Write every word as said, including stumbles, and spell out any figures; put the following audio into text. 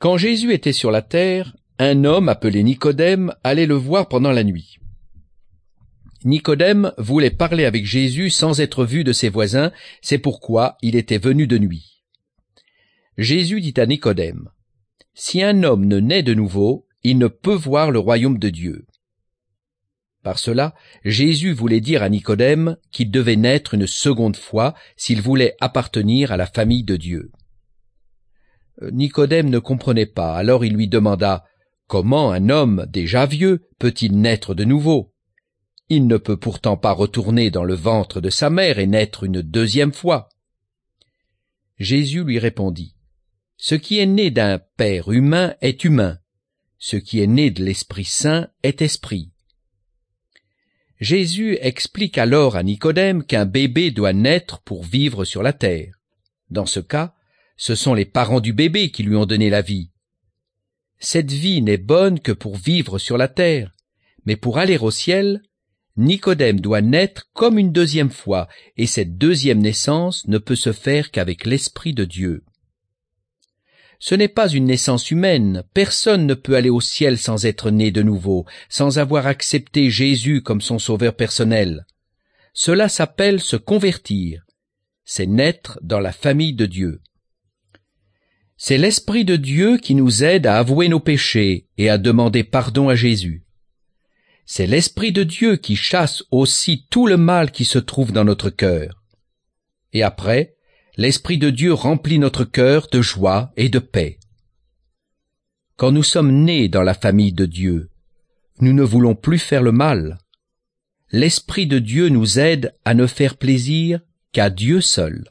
Quand Jésus était sur la terre, un homme appelé Nicodème allait le voir pendant la nuit. Nicodème voulait parler avec Jésus sans être vu de ses voisins, c'est pourquoi il était venu de nuit. Jésus dit à Nicodème, « Si un homme ne naît de nouveau, il ne peut voir le royaume de Dieu. » Par cela, Jésus voulait dire à Nicodème qu'il devait naître une seconde fois s'il voulait appartenir à la famille de Dieu. Nicodème ne comprenait pas, alors il lui demanda « Comment un homme déjà vieux peut-il naître de nouveau? Il ne peut pourtant pas retourner dans le ventre de sa mère et naître une deuxième fois. » Jésus lui répondit « Ce qui est né d'un père humain est humain, ce qui est né de l'Esprit Saint est esprit. » Jésus explique alors à Nicodème qu'un bébé doit naître pour vivre sur la terre. Dans ce cas, ce sont les parents du bébé qui lui ont donné la vie. Cette vie n'est bonne que pour vivre sur la terre, mais pour aller au ciel, Nicodème doit naître comme une deuxième fois, et cette deuxième naissance ne peut se faire qu'avec l'Esprit de Dieu. Ce n'est pas une naissance humaine, personne ne peut aller au ciel sans être né de nouveau, sans avoir accepté Jésus comme son sauveur personnel. Cela s'appelle se convertir, c'est naître dans la famille de Dieu. C'est l'Esprit de Dieu qui nous aide à avouer nos péchés et à demander pardon à Jésus. C'est l'Esprit de Dieu qui chasse aussi tout le mal qui se trouve dans notre cœur. Et après, l'Esprit de Dieu remplit notre cœur de joie et de paix. Quand nous sommes nés dans la famille de Dieu, nous ne voulons plus faire le mal. L'Esprit de Dieu nous aide à ne faire plaisir qu'à Dieu seul.